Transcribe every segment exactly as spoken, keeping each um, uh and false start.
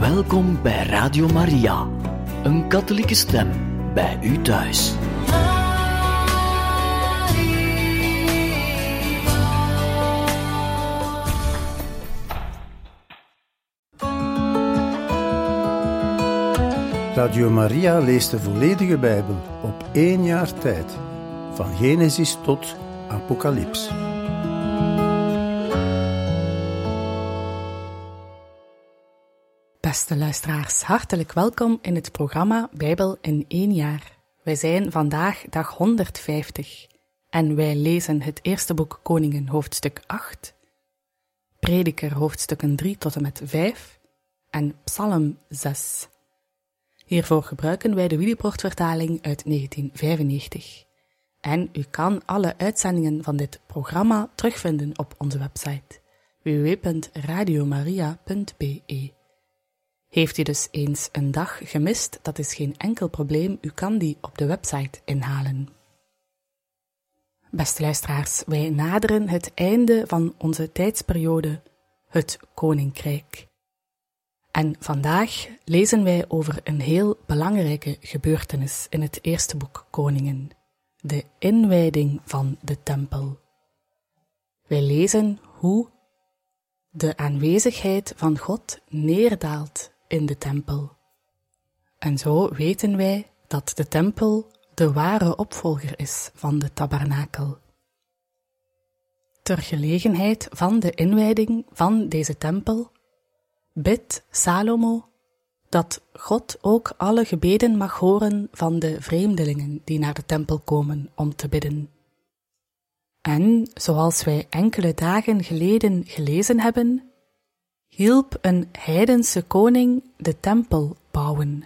Welkom bij Radio Maria, een katholieke stem bij u thuis. Radio Maria leest de volledige Bijbel op één jaar tijd, van Genesis tot Apocalyps. Beste luisteraars, hartelijk welkom in het programma Bijbel in één jaar. Wij zijn vandaag dag honderdvijftig en wij lezen het eerste boek Koningen hoofdstuk acht, Prediker hoofdstukken drie tot en met vijf en Psalm zes. Hiervoor gebruiken wij de Willibrord-vertaling uit negentien vijfennegentig. En u kan alle uitzendingen van dit programma terugvinden op onze website w w w punt radiomaria punt b e. Heeft u dus eens een dag gemist, dat is geen enkel probleem, u kan die op de website inhalen. Beste luisteraars, wij naderen het einde van onze tijdsperiode, het Koninkrijk. En vandaag lezen wij over een heel belangrijke gebeurtenis in het eerste boek Koningen, de inwijding van de tempel. Wij lezen hoe de aanwezigheid van God neerdaalt in de tempel. En zo weten wij dat de tempel de ware opvolger is van de tabernakel. Ter gelegenheid van de inwijding van deze tempel bidt Salomo dat God ook alle gebeden mag horen van de vreemdelingen die naar de tempel komen om te bidden. En, zoals wij enkele dagen geleden gelezen hebben, hielp een heidense koning de tempel bouwen.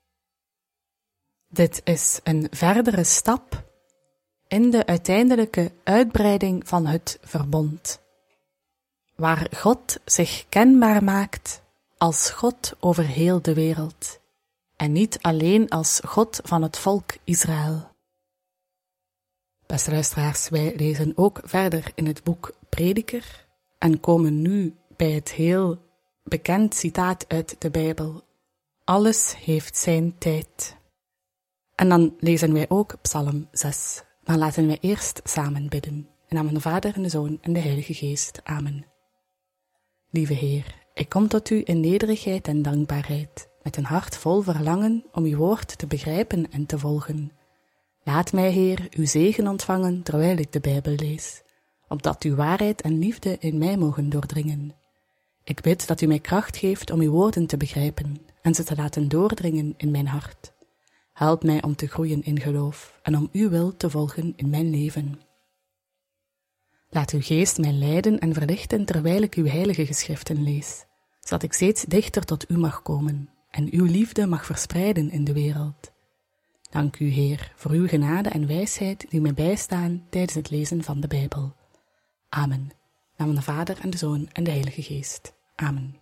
Dit is een verdere stap in de uiteindelijke uitbreiding van het verbond, waar God zich kenbaar maakt als God over heel de wereld, en niet alleen als God van het volk Israël. Beste luisteraars, wij lezen ook verder in het boek Prediker en komen nu bij het heel bekend citaat uit de Bijbel: alles heeft zijn tijd. En dan lezen wij ook Psalm zes. Maar laten wij eerst samen bidden. In naam van de Vader en de Zoon en de Heilige Geest. Amen. Lieve Heer, ik kom tot u in nederigheid en dankbaarheid, met een hart vol verlangen om uw woord te begrijpen en te volgen. Laat mij, Heer, uw zegen ontvangen terwijl ik de Bijbel lees, opdat uw waarheid en liefde in mij mogen doordringen. Ik bid dat u mij kracht geeft om uw woorden te begrijpen en ze te laten doordringen in mijn hart. Help mij om te groeien in geloof en om uw wil te volgen in mijn leven. Laat uw geest mij leiden en verlichten terwijl ik uw heilige geschriften lees, zodat ik steeds dichter tot u mag komen en uw liefde mag verspreiden in de wereld. Dank u, Heer, voor uw genade en wijsheid die mij bijstaan tijdens het lezen van de Bijbel. Amen. In naam van de Vader en de Zoon en de Heilige Geest. Amen.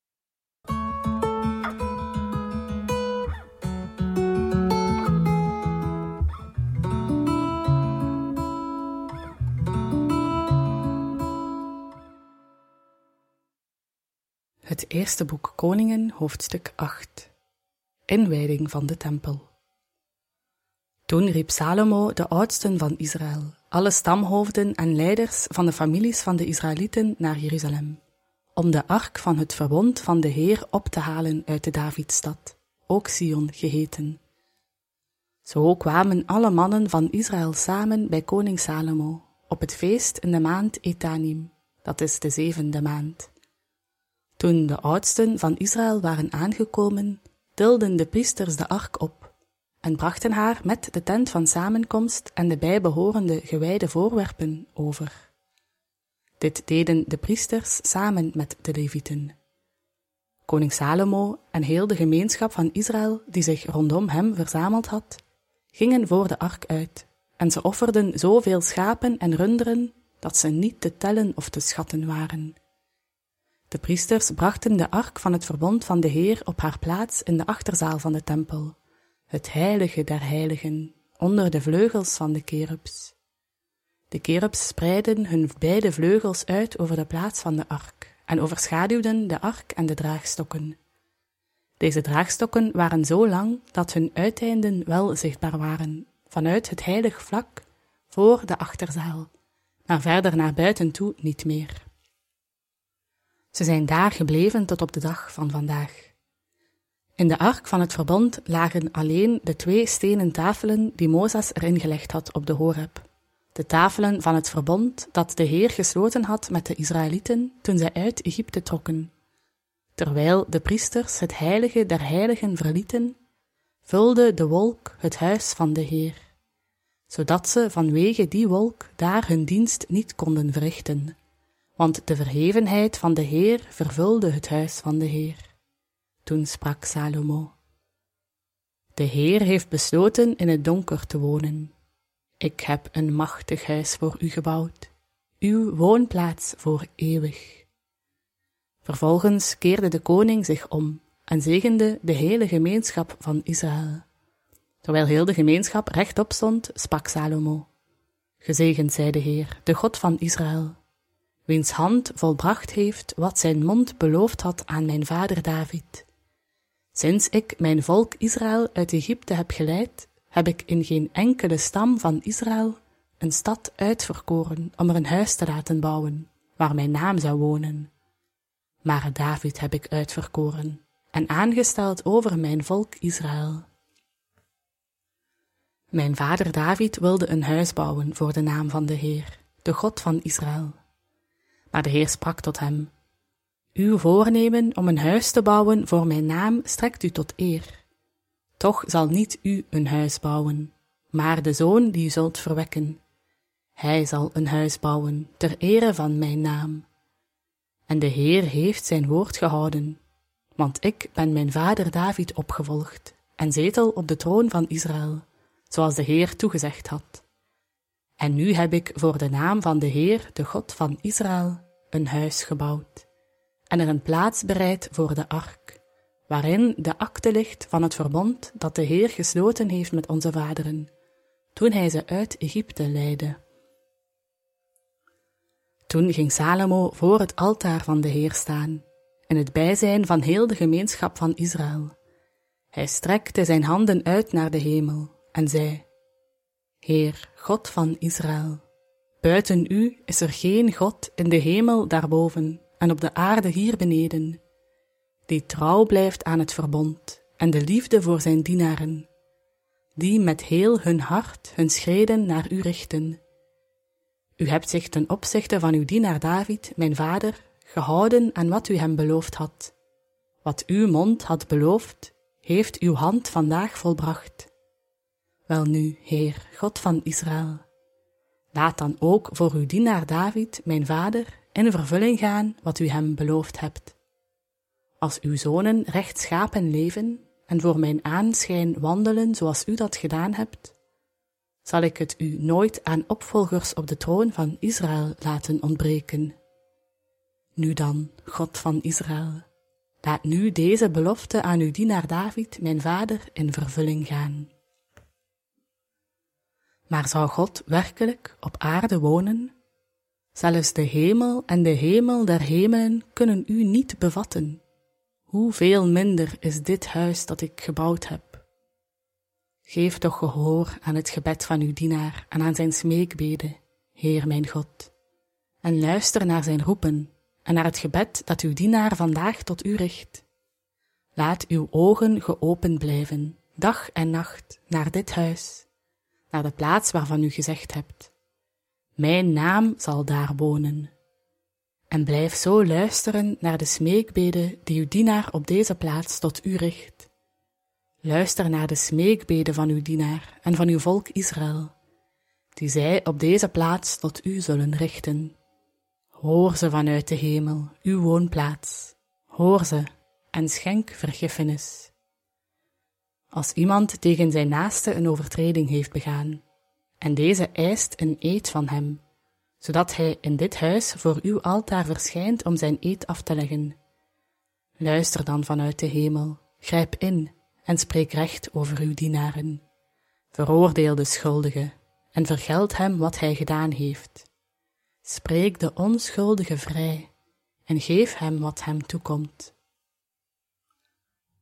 Het eerste boek Koningen, hoofdstuk acht. Inwijding van de tempel. Toen riep Salomo de oudsten van Israël, alle stamhoofden en leiders van de families van de Israëlieten naar Jeruzalem, om de ark van het verbond van de Heer op te halen uit de Davidstad, ook Sion geheten. Zo kwamen alle mannen van Israël samen bij koning Salomo, op het feest in de maand Etanim, dat is de zevende maand. Toen de oudsten van Israël waren aangekomen, tilden de priesters de ark op en brachten haar met de tent van samenkomst en de bijbehorende gewijde voorwerpen over. Dit deden de priesters samen met de Levieten. Koning Salomo en heel de gemeenschap van Israël, die zich rondom hem verzameld had, gingen voor de ark uit, en ze offerden zoveel schapen en runderen, dat ze niet te tellen of te schatten waren. De priesters brachten de ark van het verbond van de Heer op haar plaats in de achterzaal van de tempel, het heilige der heiligen, onder de vleugels van de kerubs. De kerubs spreidden hun beide vleugels uit over de plaats van de ark en overschaduwden de ark en de draagstokken. Deze draagstokken waren zo lang dat hun uiteinden wel zichtbaar waren, vanuit het heilig vlak voor de achterzaal, maar verder naar buiten toe niet meer. Ze zijn daar gebleven tot op de dag van vandaag. In de ark van het verbond lagen alleen de twee stenen tafelen die Mozes erin gelegd had op de Horeb. De tafelen van het verbond dat de Heer gesloten had met de Israëlieten toen zij uit Egypte trokken. Terwijl de priesters het heilige der heiligen verlieten, vulde de wolk het huis van de Heer, zodat ze vanwege die wolk daar hun dienst niet konden verrichten, want de verhevenheid van de Heer vervulde het huis van de Heer. Toen sprak Salomo: De Heer heeft besloten in het donker te wonen. Ik heb een machtig huis voor u gebouwd, uw woonplaats voor eeuwig. Vervolgens keerde de koning zich om en zegende de hele gemeenschap van Israël. Terwijl heel de gemeenschap rechtop stond, sprak Salomo: Gezegend zij de Heer, de God van Israël, wiens hand volbracht heeft wat zijn mond beloofd had aan mijn vader David. Sinds ik mijn volk Israël uit Egypte heb geleid, heb ik in geen enkele stam van Israël een stad uitverkoren om er een huis te laten bouwen, waar mijn naam zou wonen. Maar David heb ik uitverkoren en aangesteld over mijn volk Israël. Mijn vader David wilde een huis bouwen voor de naam van de Heer, de God van Israël. Maar de Heer sprak tot hem: Uw voornemen om een huis te bouwen voor mijn naam strekt u tot eer. Toch zal niet u een huis bouwen, maar de zoon die u zult verwekken. Hij zal een huis bouwen ter ere van mijn naam. En de Heer heeft zijn woord gehouden, want ik ben mijn vader David opgevolgd en zetel op de troon van Israël, zoals de Heer toegezegd had. En nu heb ik voor de naam van de Heer, de God van Israël, een huis gebouwd en er een plaats bereid voor de ark, waarin de akte ligt van het verbond dat de Heer gesloten heeft met onze vaderen, toen hij ze uit Egypte leidde. Toen ging Salomo voor het altaar van de Heer staan, in het bijzijn van heel de gemeenschap van Israël. Hij strekte zijn handen uit naar de hemel en zei: Heer, God van Israël, buiten u is er geen God in de hemel daarboven en op de aarde hier beneden, die trouw blijft aan het verbond en de liefde voor zijn dienaren, die met heel hun hart hun schreden naar u richten. U hebt zich ten opzichte van uw dienaar David, mijn vader, gehouden aan wat u hem beloofd had. Wat uw mond had beloofd, heeft uw hand vandaag volbracht. Welnu, Heer, God van Israël, laat dan ook voor uw dienaar David, mijn vader, in vervulling gaan wat u hem beloofd hebt. Als uw zonen rechtschapen leven en voor mijn aanschijn wandelen zoals u dat gedaan hebt, zal ik het u nooit aan opvolgers op de troon van Israël laten ontbreken. Nu dan, God van Israël, laat nu deze belofte aan uw dienaar David, mijn vader, in vervulling gaan. Maar zou God werkelijk op aarde wonen? Zelfs de hemel en de hemel der hemelen kunnen u niet bevatten. Hoeveel minder is dit huis dat ik gebouwd heb? Geef toch gehoor aan het gebed van uw dienaar en aan zijn smeekbeden, Heer mijn God, en luister naar zijn roepen en naar het gebed dat uw dienaar vandaag tot u richt. Laat uw ogen geopend blijven, dag en nacht, naar dit huis, naar de plaats waarvan u gezegd hebt: Mijn naam zal daar wonen. En blijf zo luisteren naar de smeekbeden die uw dienaar op deze plaats tot u richt. Luister naar de smeekbeden van uw dienaar en van uw volk Israël, die zij op deze plaats tot u zullen richten. Hoor ze vanuit de hemel, uw woonplaats. Hoor ze en schenk vergiffenis. Als iemand tegen zijn naaste een overtreding heeft begaan, en deze eist een eed van hem, zodat hij in dit huis voor uw altaar verschijnt om zijn eed af te leggen, luister dan vanuit de hemel, grijp in en spreek recht over uw dienaren. Veroordeel de schuldige en vergeld hem wat hij gedaan heeft. Spreek de onschuldige vrij en geef hem wat hem toekomt.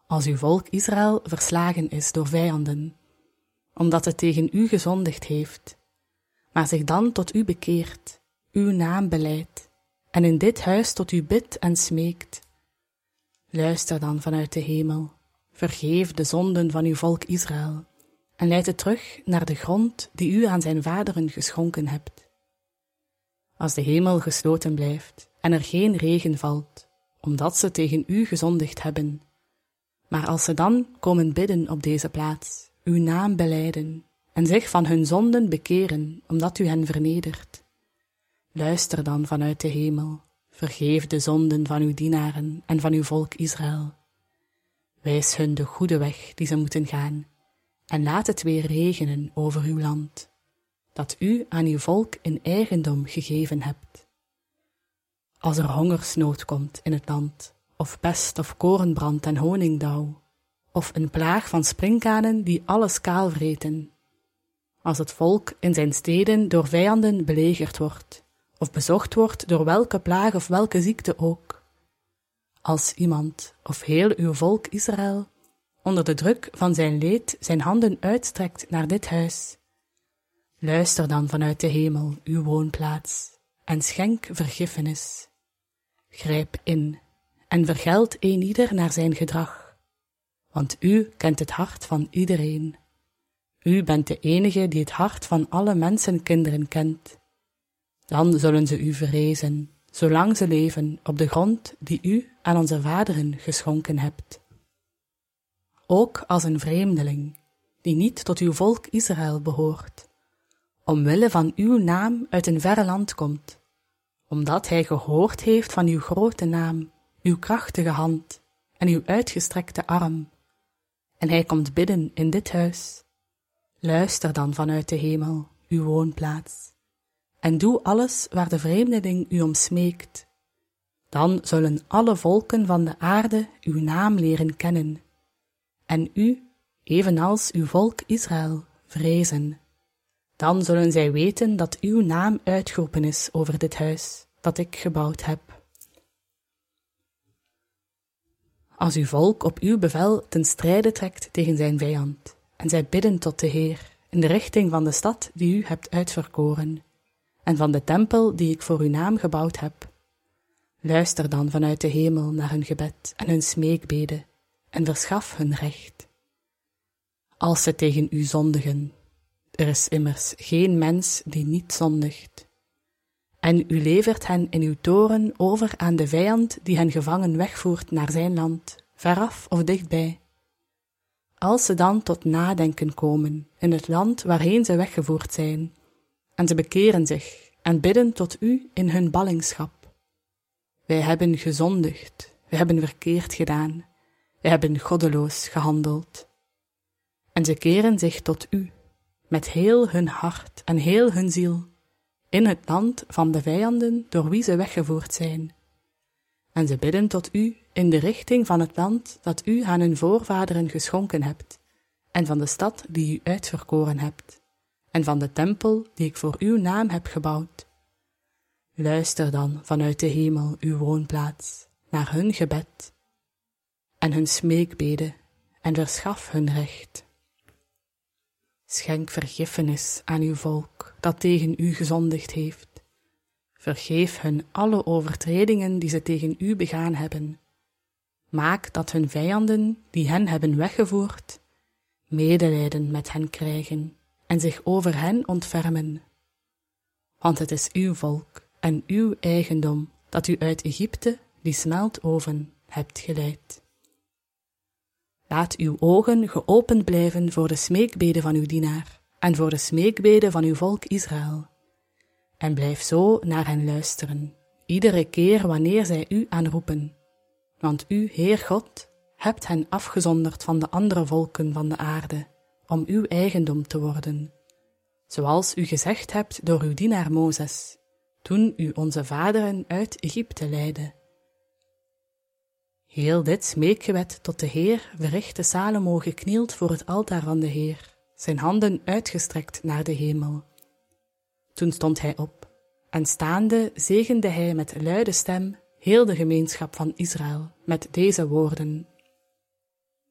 als uw volk Israël verslagen is door vijanden, omdat het tegen u gezondigd heeft, maar zich dan tot u bekeert, uw naam belijdt, en in dit huis tot u bidt en smeekt. Luister dan vanuit de hemel, vergeef de zonden van uw volk Israël, en leid het terug naar de grond die u aan zijn vaderen geschonken hebt. Als de hemel gesloten blijft en er geen regen valt, omdat ze tegen u gezondigd hebben, maar als ze dan komen bidden op deze plaats, uw naam belijden en zich van hun zonden bekeren, omdat u hen vernedert, luister dan vanuit de hemel, vergeef de zonden van uw dienaren en van uw volk Israël. Wijs hun de goede weg die ze moeten gaan, en laat het weer regenen over uw land, dat u aan uw volk in eigendom gegeven hebt. Als er hongersnood komt in het land, of pest of korenbrand en honingdauw, of een plaag van sprinkhanen die alles kaal vreten, als het volk in zijn steden door vijanden belegerd wordt, of bezocht wordt door welke plaag of welke ziekte ook, als iemand of heel uw volk Israël onder de druk van zijn leed zijn handen uitstrekt naar dit huis, luister dan vanuit de hemel uw woonplaats en schenk vergiffenis. Grijp in en vergeld eenieder naar zijn gedrag, want u kent het hart van iedereen. U bent de enige die het hart van alle mensenkinderen kent. Dan zullen ze u vrezen, zolang ze leven op de grond die u aan onze vaderen geschonken hebt. Ook als een vreemdeling, die niet tot uw volk Israël behoort, omwille van uw naam uit een verre land komt, omdat hij gehoord heeft van uw grote naam, uw krachtige hand en uw uitgestrekte arm, en hij komt bidden in dit huis. Luister dan vanuit de hemel, uw woonplaats, en doe alles waar de vreemdeling u om smeekt. Dan zullen alle volken van de aarde uw naam leren kennen, en u, evenals uw volk Israël, vrezen. Dan zullen zij weten dat uw naam uitgeroepen is over dit huis, dat ik gebouwd heb. Als uw volk op uw bevel ten strijde trekt tegen zijn vijand, en zij bidden tot de Heer, in de richting van de stad die u hebt uitverkoren, en van de tempel die ik voor uw naam gebouwd heb, luister dan vanuit de hemel naar hun gebed en hun smeekbeden, en verschaf hun recht. Als ze tegen u zondigen, er is immers geen mens die niet zondigt, en u levert hen in uw toren over aan de vijand die hen gevangen wegvoert naar zijn land, veraf of dichtbij. Als ze dan tot nadenken komen in het land waarheen ze weggevoerd zijn, en ze bekeren zich en bidden tot u in hun ballingschap. Wij hebben gezondigd, wij hebben verkeerd gedaan, wij hebben goddeloos gehandeld. En ze keren zich tot u, met heel hun hart en heel hun ziel, in het land van de vijanden door wie ze weggevoerd zijn. En ze bidden tot u in de richting van het land dat u aan hun voorvaderen geschonken hebt, en van de stad die u uitverkoren hebt, en van de tempel die ik voor uw naam heb gebouwd. Luister dan vanuit de hemel uw woonplaats, naar hun gebed en hun smeekbeden, en verschaf hun recht. Schenk vergiffenis aan uw volk, dat tegen u gezondigd heeft. Vergeef hun alle overtredingen die ze tegen u begaan hebben. Maak dat hun vijanden, die hen hebben weggevoerd, medelijden met hen krijgen en zich over hen ontfermen. Want het is uw volk en uw eigendom dat u uit Egypte, die smeltoven, hebt geleid. Laat uw ogen geopend blijven voor de smeekbeden van uw dienaar en voor de smeekbeden van uw volk Israël. En blijf zo naar hen luisteren, iedere keer wanneer zij u aanroepen. Want u, Heer God, hebt hen afgezonderd van de andere volken van de aarde, om uw eigendom te worden, zoals u gezegd hebt door uw dienaar Mozes, toen u onze vaderen uit Egypte leidde. Heel dit smeekgebed tot de Heer verrichtte Salomo geknield voor het altaar van de Heer, zijn handen uitgestrekt naar de hemel. Toen stond hij op, en staande zegende hij met luide stem heel de gemeenschap van Israël met deze woorden: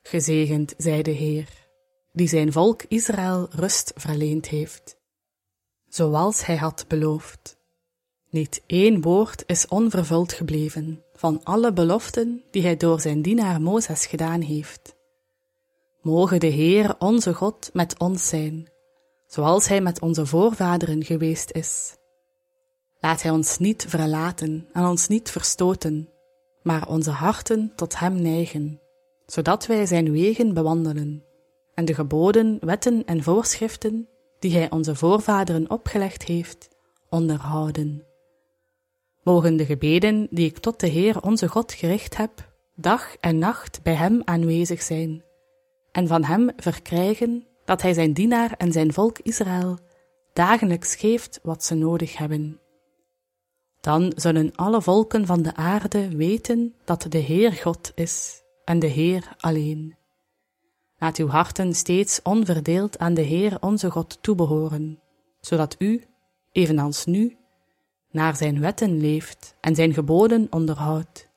Gezegend zij de Heer, die zijn volk Israël rust verleend heeft, zoals hij had beloofd. Niet één woord is onvervuld gebleven van alle beloften die hij door zijn dienaar Mozes gedaan heeft. Moge de Heer onze God met ons zijn, zoals hij met onze voorvaderen geweest is. Laat hij ons niet verlaten en ons niet verstoten, maar onze harten tot hem neigen, zodat wij zijn wegen bewandelen en de geboden, wetten en voorschriften die hij onze voorvaderen opgelegd heeft, onderhouden. Mogen de gebeden die ik tot de Heer onze God gericht heb, dag en nacht bij hem aanwezig zijn, en van hem verkrijgen dat hij zijn dienaar en zijn volk Israël dagelijks geeft wat ze nodig hebben. Dan zullen alle volken van de aarde weten dat de Heer God is, en de Heer alleen. Laat uw harten steeds onverdeeld aan de Heer onze God toebehoren, zodat u, evenals nu, naar zijn wetten leeft en zijn geboden onderhoudt.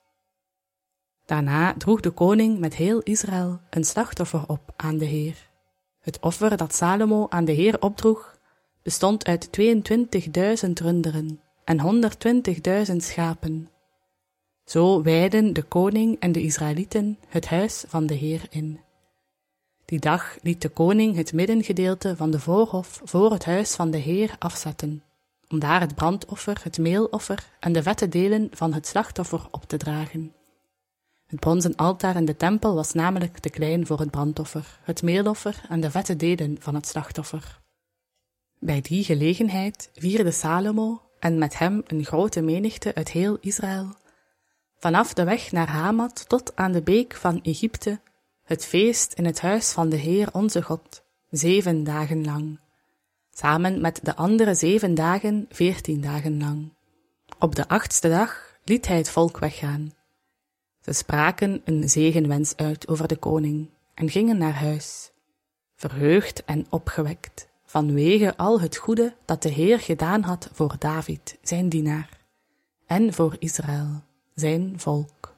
Daarna droeg de koning met heel Israël een slachtoffer op aan de Heer. Het offer dat Salomo aan de Heer opdroeg, bestond uit tweeëntwintigduizend runderen en honderdtwintigduizend schapen. Zo wijden de koning en de Israëlieten het huis van de Heer in. Die dag liet de koning het middengedeelte van de voorhof voor het huis van de Heer afzetten, om daar het brandoffer, het meeloffer en de vette delen van het slachtoffer op te dragen. Het bronzen altaar in de tempel was namelijk te klein voor het brandoffer, het meeloffer en de vette delen van het slachtoffer. Bij die gelegenheid vierde Salomo, en met hem een grote menigte uit heel Israël, vanaf de weg naar Hamat tot aan de beek van Egypte, het feest in het huis van de Heer onze God, zeven dagen lang, samen met de andere zeven dagen, veertien dagen lang. Op de achtste dag liet hij het volk weggaan. Ze spraken een zegenwens uit over de koning en gingen naar huis, verheugd en opgewekt, vanwege al het goede dat de Heer gedaan had voor David, zijn dienaar, en voor Israël, zijn volk.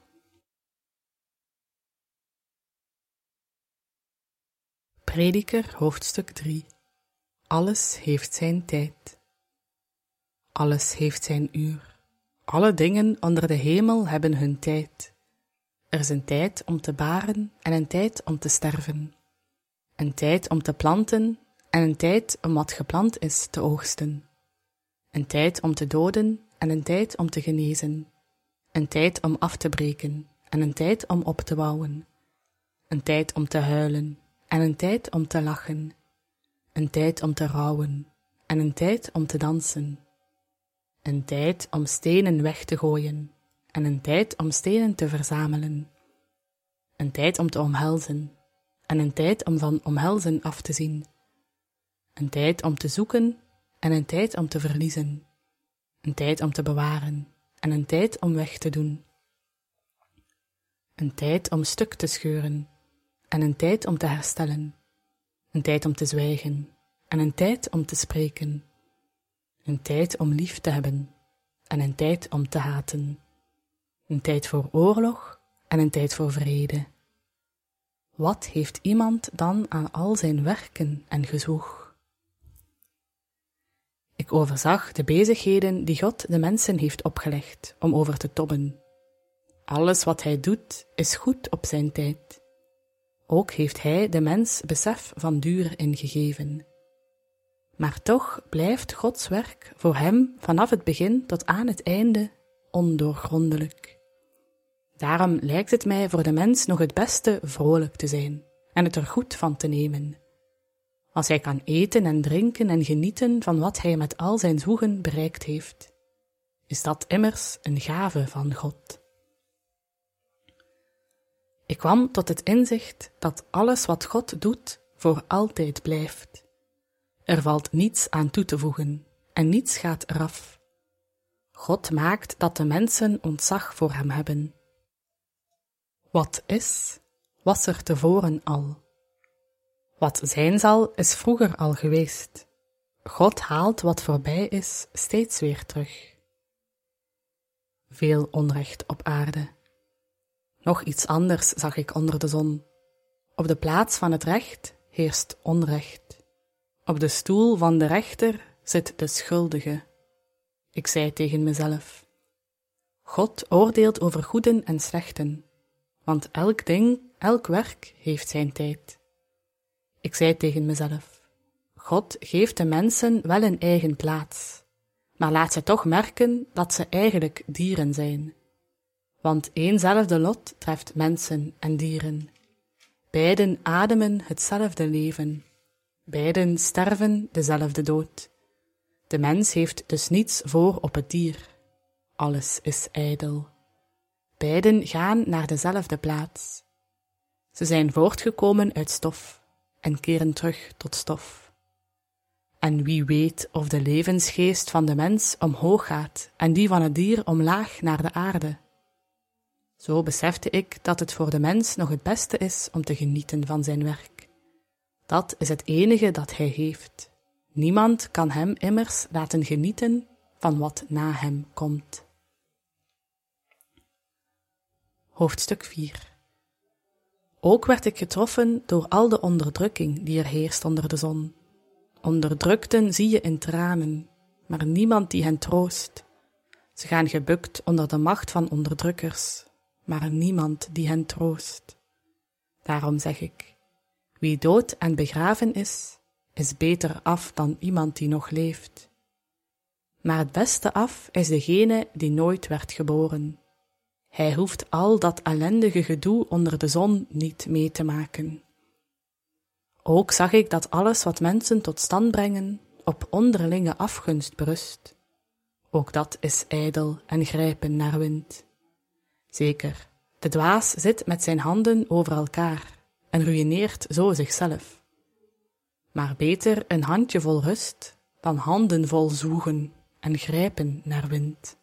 Prediker hoofdstuk drie. Alles heeft zijn tijd. Alles heeft zijn uur. Alle dingen onder de hemel hebben hun tijd. Er is een tijd om te baren en een tijd om te sterven. Een tijd om te planten en een tijd om wat geplant is te oogsten. Een tijd om te doden en een tijd om te genezen. Een tijd om af te breken en een tijd om op te bouwen. Een tijd om te huilen en een tijd om te lachen. Een tijd om te rouwen en een tijd om te dansen. Een tijd om stenen weg te gooien en een tijd om stenen te verzamelen. Een tijd om te omhelzen en een tijd om van omhelzen af te zien. Een tijd om te zoeken en een tijd om te verliezen. Een tijd om te bewaren en een tijd om weg te doen. Een tijd om stuk te scheuren en een tijd om te herstellen. Een tijd om te zwijgen en een tijd om te spreken. Een tijd om lief te hebben en een tijd om te haten. Een tijd voor oorlog en een tijd voor vrede. Wat heeft iemand dan aan al zijn werken en gezwoeg? Ik overzag de bezigheden die God de mensen heeft opgelegd om over te tobben. Alles wat hij doet is goed op zijn tijd. Ook heeft hij de mens besef van duur ingegeven. Maar toch blijft Gods werk voor hem vanaf het begin tot aan het einde ondoorgrondelijk. Daarom lijkt het mij voor de mens nog het beste vrolijk te zijn en het er goed van te nemen. Als hij kan eten en drinken en genieten van wat hij met al zijn zwoegen bereikt heeft, is dat immers een gave van God. Ik kwam tot het inzicht dat alles wat God doet voor altijd blijft. Er valt niets aan toe te voegen en niets gaat eraf. God maakt dat de mensen ontzag voor hem hebben. Wat is, was er tevoren al. Wat zijn zal, is vroeger al geweest. God haalt wat voorbij is steeds weer terug. Veel onrecht op aarde. Nog iets anders zag ik onder de zon. Op de plaats van het recht heerst onrecht. Op de stoel van de rechter zit de schuldige. Ik zei tegen mezelf: God oordeelt over goeden en slechten, want elk ding, elk werk heeft zijn tijd. Ik zei tegen mezelf: God geeft de mensen wel een eigen plaats, maar laat ze toch merken dat ze eigenlijk dieren zijn. Want éénzelfde lot treft mensen en dieren. Beiden ademen hetzelfde leven. Beiden sterven dezelfde dood. De mens heeft dus niets voor op het dier. Alles is ijdel. Beiden gaan naar dezelfde plaats. Ze zijn voortgekomen uit stof en keren terug tot stof. En wie weet of de levensgeest van de mens omhoog gaat en die van het dier omlaag naar de aarde. Zo besefte ik dat het voor de mens nog het beste is om te genieten van zijn werk. Dat is het enige dat hij heeft. Niemand kan hem immers laten genieten van wat na hem komt. Hoofdstuk vier. Ook werd ik getroffen door al de onderdrukking die er heerst onder de zon. Onderdrukten zie je in tranen, maar niemand die hen troost. Ze gaan gebukt onder de macht van onderdrukkers, maar niemand die hen troost. Daarom zeg ik: wie dood en begraven is, is beter af dan iemand die nog leeft. Maar het beste af is degene die nooit werd geboren. Hij hoeft al dat ellendige gedoe onder de zon niet mee te maken. Ook zag ik dat alles wat mensen tot stand brengen op onderlinge afgunst berust. Ook dat is ijdel en grijpen naar wind. Zeker, de dwaas zit met zijn handen over elkaar en ruïneert zo zichzelf. Maar beter een handjevol rust dan handen vol zoegen en grijpen naar wind.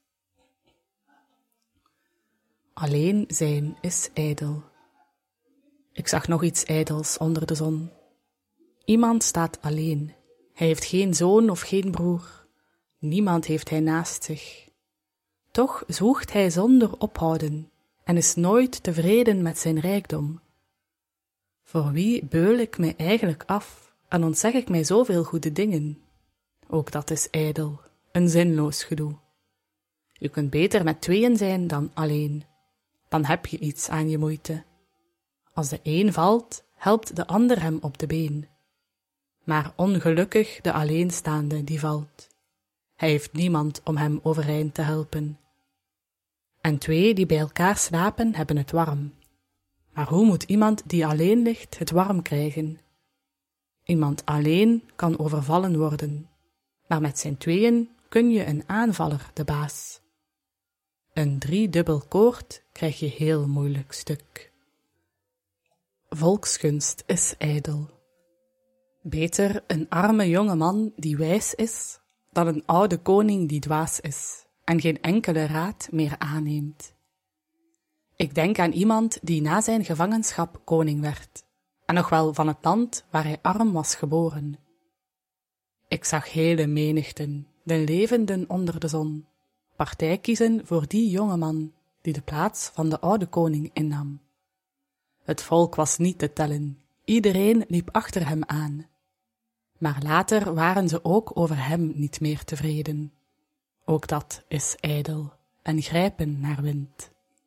Alleen zijn is ijdel. Ik zag nog iets ijdels onder de zon. Iemand staat alleen. Hij heeft geen zoon of geen broer. Niemand heeft hij naast zich. Toch zwoegt hij zonder ophouden en is nooit tevreden met zijn rijkdom. Voor wie beul ik mij eigenlijk af en ontzeg ik mij zoveel goede dingen? Ook dat is ijdel, een zinloos gedoe. Je kunt beter met tweeën zijn dan alleen. Dan heb je iets aan je moeite. Als de een valt, helpt de ander hem op de been. Maar ongelukkig de alleenstaande die valt. Hij heeft niemand om hem overeind te helpen. En twee die bij elkaar slapen, hebben het warm. Maar hoe moet iemand die alleen ligt het warm krijgen? Iemand alleen kan overvallen worden, maar met zijn tweeën kun je een aanvaller de baas. Een driedubbel koord krijg je heel moeilijk stuk. Volksgunst is ijdel. Beter een arme jonge man die wijs is, dan een oude koning die dwaas is en geen enkele raad meer aanneemt. Ik denk aan iemand die na zijn gevangenschap koning werd, en nog wel van het land waar hij arm was geboren. Ik zag hele menigten, de levenden onder de zon, partij kiezen voor die jonge man die de plaats van de oude koning innam. Het volk was niet te tellen, iedereen liep achter hem aan. Maar later waren ze ook over hem niet meer tevreden. Ook dat is ijdel en grijpen naar wind.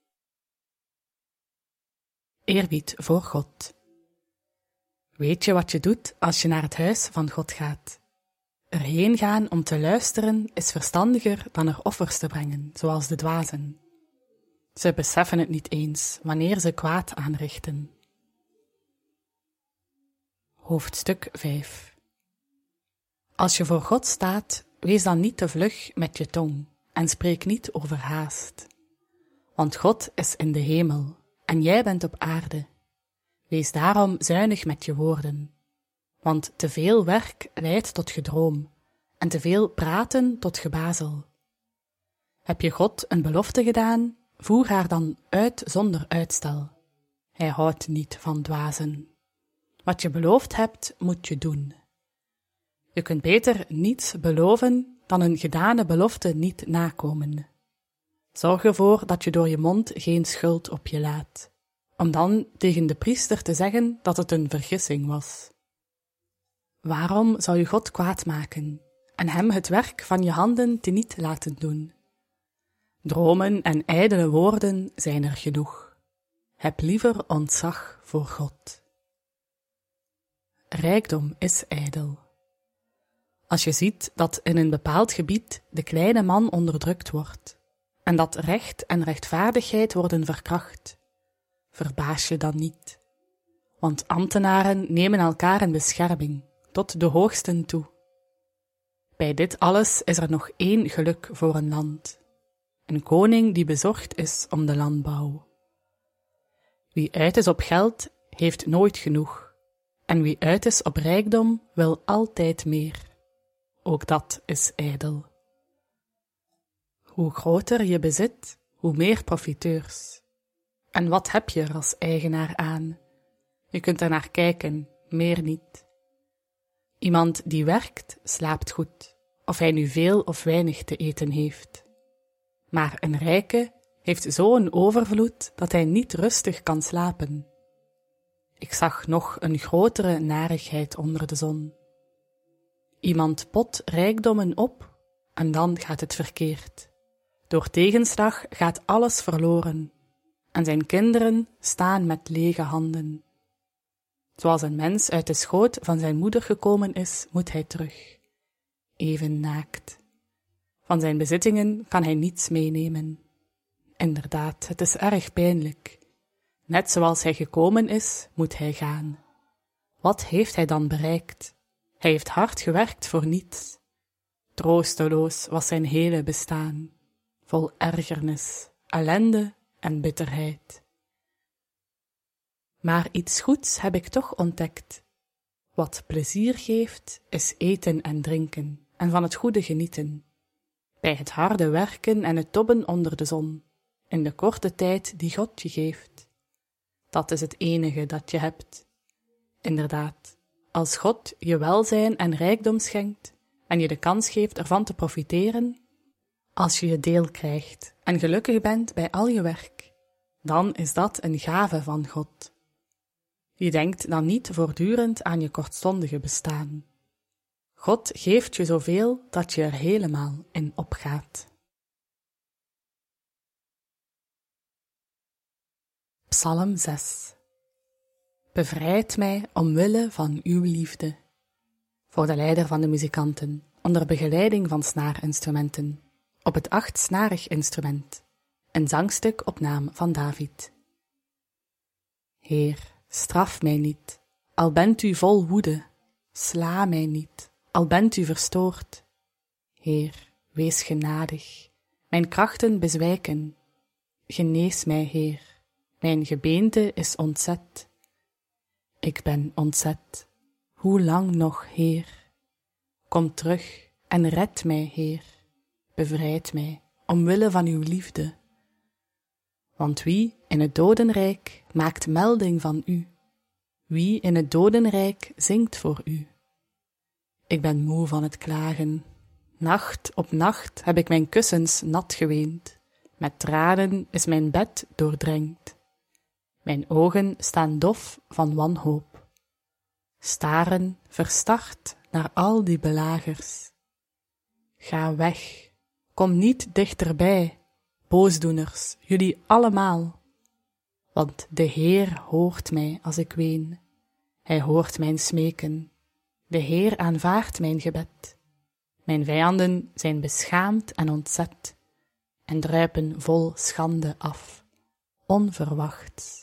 Eerbied voor God. Weet je wat je doet als je naar het huis van God gaat? Erheen gaan om te luisteren is verstandiger dan er offers te brengen, zoals de dwazen. Ze beseffen het niet eens wanneer ze kwaad aanrichten. Hoofdstuk vijf. Als je voor God staat, wees dan niet te vlug met je tong en spreek niet overhaast. Want God is in de hemel en jij bent op aarde. Wees daarom zuinig met je woorden. Want te veel werk leidt tot gedroom en te veel praten tot gebazel. Heb je God een belofte gedaan, voer haar dan uit zonder uitstel. Hij houdt niet van dwazen. Wat je beloofd hebt, moet je doen. Je kunt beter niets beloven dan een gedane belofte niet nakomen. Zorg ervoor dat je door je mond geen schuld op je laat, om dan tegen de priester te zeggen dat het een vergissing was. Waarom zou je God kwaad maken en hem het werk van je handen teniet laten doen? Dromen en ijdele woorden zijn er genoeg. Heb liever ontzag voor God. Rijkdom is ijdel. Als je ziet dat in een bepaald gebied de kleine man onderdrukt wordt en dat recht en rechtvaardigheid worden verkracht, verbaas je dan niet. Want ambtenaren nemen elkaar in bescherming, tot de hoogsten toe. Bij dit alles is er nog één geluk voor een land. Een koning die bezorgd is om de landbouw. Wie uit is op geld, heeft nooit genoeg. En wie uit is op rijkdom, wil altijd meer. Ook dat is ijdel. Hoe groter je bezit, hoe meer profiteurs. En wat heb je er als eigenaar aan? Je kunt er naar kijken, meer niet. Iemand die werkt, slaapt goed, of hij nu veel of weinig te eten heeft. Maar een rijke heeft zo'n overvloed dat hij niet rustig kan slapen. Ik zag nog een grotere narigheid onder de zon. Iemand pot rijkdommen op en dan gaat het verkeerd. Door tegenslag gaat alles verloren en zijn kinderen staan met lege handen. Zoals een mens uit de schoot van zijn moeder gekomen is, moet hij terug, even naakt. Van zijn bezittingen kan hij niets meenemen. Inderdaad, het is erg pijnlijk. Net zoals hij gekomen is, moet hij gaan. Wat heeft hij dan bereikt? Hij heeft hard gewerkt voor niets. Troosteloos was zijn hele bestaan, vol ergernis, ellende en bitterheid. Maar iets goeds heb ik toch ontdekt. Wat plezier geeft, is eten en drinken en van het goede genieten. Bij het harde werken en het tobben onder de zon, in de korte tijd die God je geeft. Dat is het enige dat je hebt. Inderdaad, als God je welzijn en rijkdom schenkt en je de kans geeft ervan te profiteren, als je je deel krijgt en gelukkig bent bij al je werk, dan is dat een gave van God. Je denkt dan niet voortdurend aan je kortstondige bestaan. God geeft je zoveel dat je er helemaal in opgaat. Psalm zes. Bevrijd mij omwille van uw liefde. Voor de leider van de muzikanten, onder begeleiding van snaarinstrumenten, op het achtsnarig instrument, een zangstuk op naam van David. Heer, straf mij niet, al bent u vol woede, sla mij niet, al bent u verstoord. Heer, wees genadig, mijn krachten bezwijken. Genees mij, Heer, mijn gebeente is ontzet. Ik ben ontzet, hoe lang nog, Heer? Kom terug en red mij, Heer, bevrijd mij, omwille van uw liefde. Want wie in het dodenrijk maakt melding van u? Wie in het dodenrijk zingt voor u? Ik ben moe van het klagen. Nacht op nacht heb ik mijn kussens nat geweend. Met tranen is mijn bed doordrenkt. Mijn ogen staan dof van wanhoop. Staren verstard naar al die belagers. Ga weg, kom niet dichterbij, boosdoeners, jullie allemaal. Want de Heer hoort mij als ik ween. Hij hoort mijn smeken. De Heer aanvaardt mijn gebed. Mijn vijanden zijn beschaamd en ontzet en druipen vol schande af, onverwachts.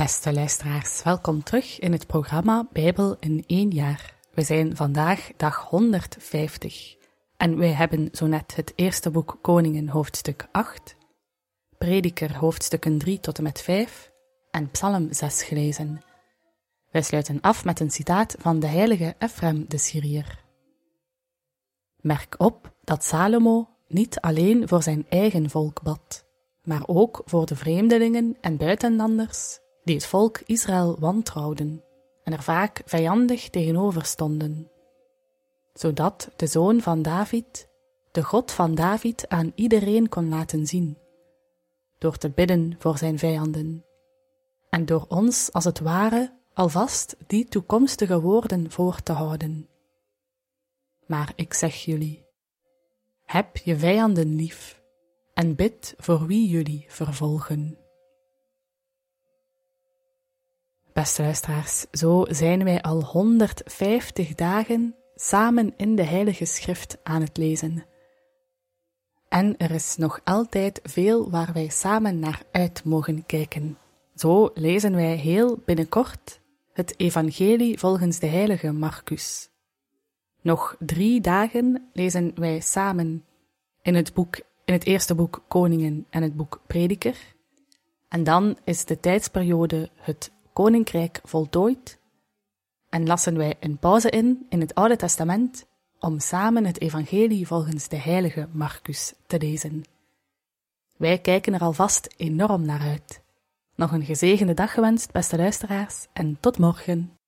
Beste luisteraars, welkom terug in het programma Bijbel in één jaar. We zijn vandaag dag honderdvijftig en wij hebben zo net het eerste boek Koningen hoofdstuk acht, Prediker hoofdstukken drie tot en met vijf en Psalm zes gelezen. Wij sluiten af met een citaat van de heilige Efrem de Syriër. Merk op dat Salomo niet alleen voor zijn eigen volk bad, maar ook voor de vreemdelingen en buitenlanders die het volk Israël wantrouwden en er vaak vijandig tegenover stonden, zodat de zoon van David de God van David aan iedereen kon laten zien, door te bidden voor zijn vijanden, en door ons als het ware alvast die toekomstige woorden voor te houden. Maar ik zeg jullie, heb je vijanden lief en bid voor wie jullie vervolgen. Beste luisteraars, zo zijn wij al honderdvijftig dagen samen in de Heilige Schrift aan het lezen. En er is nog altijd veel waar wij samen naar uit mogen kijken. Zo lezen wij heel binnenkort het Evangelie volgens de heilige Marcus. Nog drie dagen lezen wij samen in het, boek, in het eerste boek Koningen en het boek Prediker. En dan is de tijdsperiode het Koninkrijk voltooid en lassen wij een pauze in in het Oude Testament om samen het Evangelie volgens de heilige Marcus te lezen. Wij kijken er alvast enorm naar uit. Nog een gezegende dag gewenst, beste luisteraars, en tot morgen.